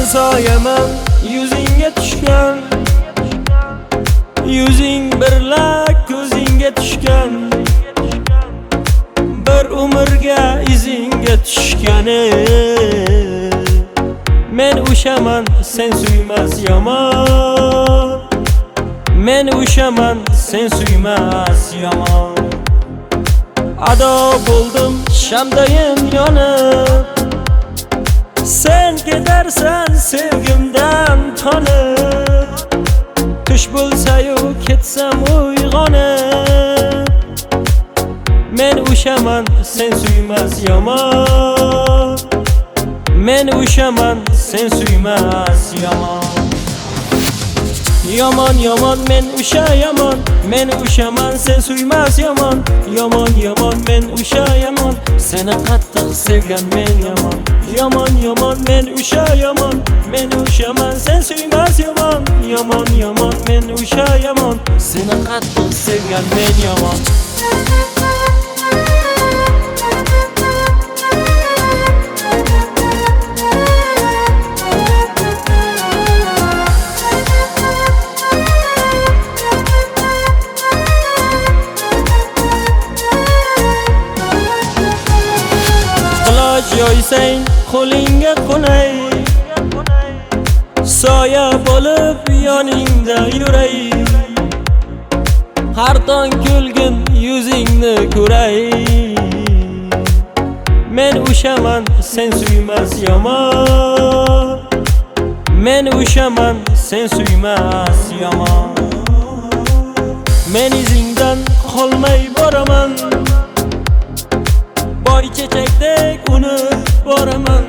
soyaman yuzingga tushgan, yuzing birla ko'zingga tushgan, bir umrga izingga tushgani. Men o'shaman sen suymas yomon, men o'shaman sen suymas yomon. Ado bo'ldim shamdayin yonib, sen ketarsan sevgimdan tonib. Tush bo'lsa-yu ketsam uyg'onib, men o'shaman sen suymas yomon, men o'shaman sen suymas yomon. Yomon yomon men o'sha yomon, men o'shaman sen suymas yomon. Yomon yomon men o'sha yomon, seni qattiq sevgan men yomon. Yomon yomon men o'sha yomon, men o'shaman sen suymas yomon. Yomon yomon men o'sha yomon, seni qattiq sevgan men yomon. Yoysang qo'lingga qo'nay, soya bo'lib yoningda yuray. Har tong kulgin yuzingni ko'ray. Men o'shaman sen suymas yomon, men o'shaman sen suymas yomon. Men izingdan qolmay boraman, boy chechakdek unib boraman.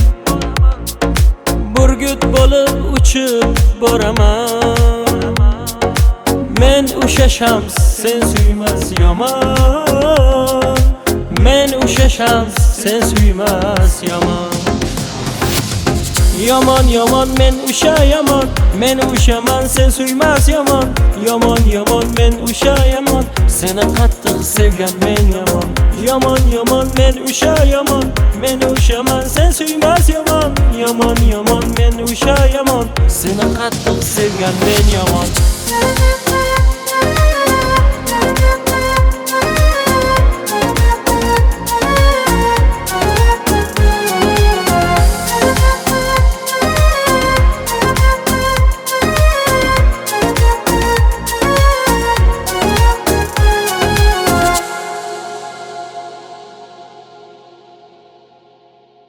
Burgut bo'lib uchib boraman. Men o'sha shams sen suymas yomon, men o'sha shams sen suymas yomon. Yomon yomon men o'sha yomon, men o'shaman sen suymas yomon. Yomon yomon men o'sha yomon, seni qattiq sevgan men yomon. Yomon yomon men o'sha yomon, men o'shaman sen suymas yomon. Yomon yomon men o'sha yomon, seni qattiq sevgan men yomon.